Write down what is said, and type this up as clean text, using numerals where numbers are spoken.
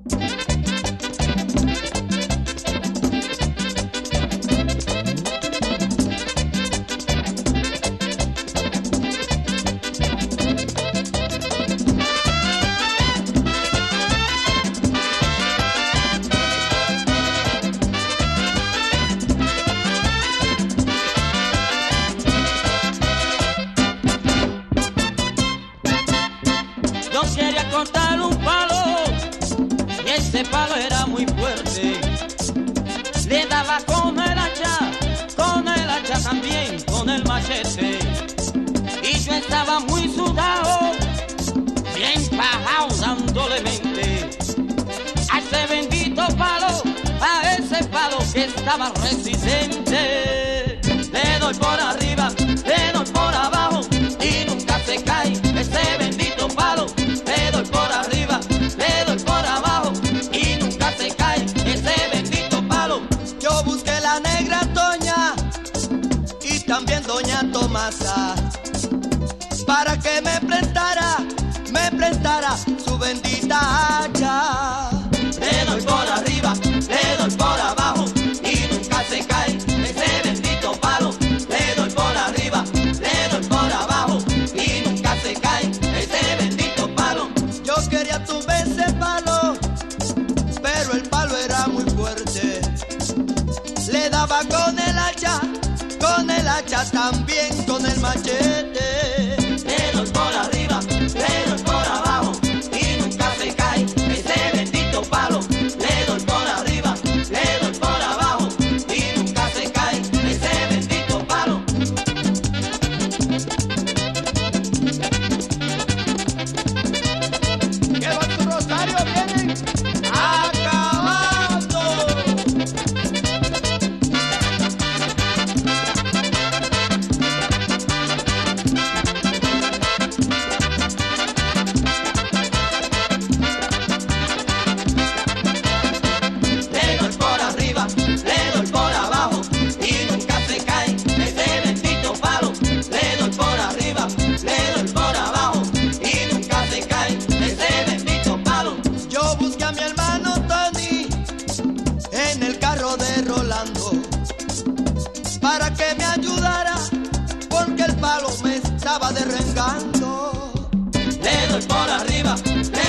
Yo quería cortar un palo y ese palo era muy fuerte. Le daba con el hacha también con el machete. Y yo estaba muy sudado, bien pajado dándole mente a ese bendito palo, a ese palo que estaba resistente. Le doy por arriba, le doy por abajo y nunca se cae ese bendito palo. Le doy por arriba, le doy por abajo y nunca se cae ese bendito palo. Yo busqué la negra Toña y también doña Tomasa para que me prestara su bendita hacha. Le doy por arriba, le doy por abajo y nunca se cae ese bendito palo. Le doy por arriba, le doy por abajo y nunca se cae ese bendito palo. Yo quería tumbar ese palo, pero el palo era muy fuerte. Le daba con el hacha también con el machete. Le doy por arriba, le doy por abajo y nunca se cae ese bendito palo. Le doy por arriba, le doy por abajo y nunca se cae ese bendito palo. Que con tu rosario vienen acabando. Le doy por arriba, le doy por abajo y nunca se cae ese bendito palo. Le doy por arriba, le doy por abajo y nunca se cae ese bendito palo. Yo busqué a mi hermano Tony en el carro de Rolando para que me ayudara porque el palo me estaba derrengando. Le doy por arriba, le